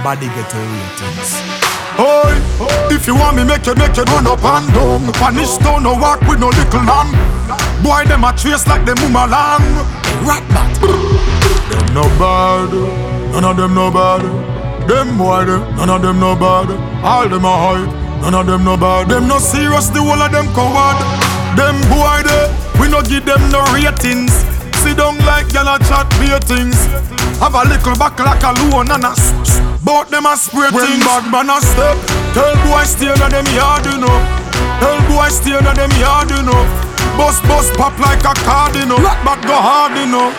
everybody get a ratings. Oi, if you want me make you run up and down. Punish don't no walk with no little lamb. Boy them a trace like them boomerang. Rat bat. Them no bad, none of them no bad. Them boy them, none of them no bad. All them a hype, none of them no bad. Them no serious, the whole of them coward. Them boy them, we no give them no ratings. Sit down like y'all a chat beer things. Have a little back like a loan and a bout them a spray things. When bad man a step, tell boy stay in them yard you know. Tell boy stay in them yard you know. Bust pop like a card you know. Rock back go hard you know.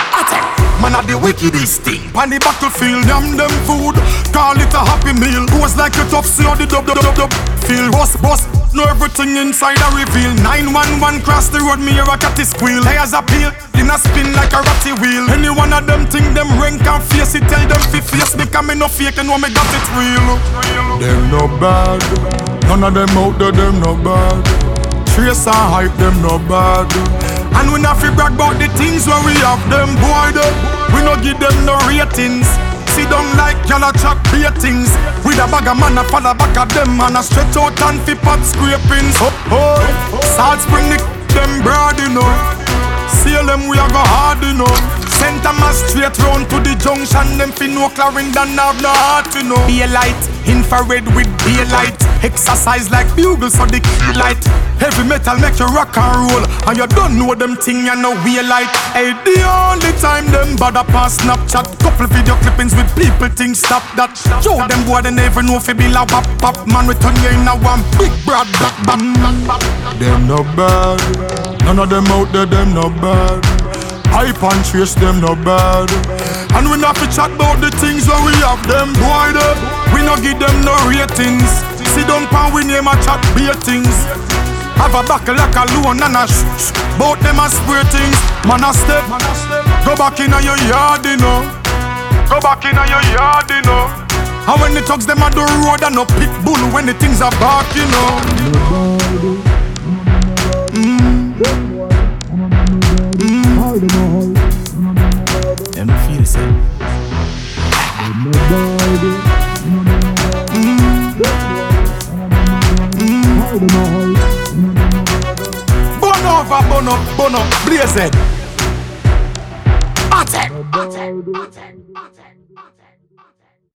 Man a the wickedest thing. On the battlefield, them food. Call it a happy meal. Goes like a tough see how the dub. Feel boss. Know everything inside a reveal. 911 cross the road, me hear a catty squeal. Tires a peel, in a spin like a ratty wheel. Any one of them think them rank and face it. Tell them fi face because me no fake and know me got it real. Them no bad. None of them out there, them no bad. Trace and hype, them no bad. And we not fi brag about the things where we have them boy them. We no give them no ratings. Sit down like y'all a chat beer things. With a bag of man a follow back of them and a stretch out and fi pot scrapings. Oh, Salt Spring them broad you know. Seal them we a go hard you know. Send them a straight round to the junction. Them fi no Clarendon have no heart you know. Be a light, infrared with daylight. Exercise like bugles for the key light. Heavy metal make you rock and roll. And you don't know them thing you know we light. Hey, the only time them bother pass Snapchat. Couple video clippings with people think stop that. Show them boy they never know fi be la wap pop. Man return you in a one big broad black bam. Them no bad. None of them out there them no bad. Hype and trace them no bad. And we not fi chat about the things where we have them boy them. We no give them no ratings. Sit down pan we name a chat beer things. Have a back like a loan and a bout them a spray things. Man a step, go back in your yard you know. Go back in your yard you know. And when the thugs them a do road and no pit bull when the things are back you know. Them feel the same. Burn up, blaze it. Attack.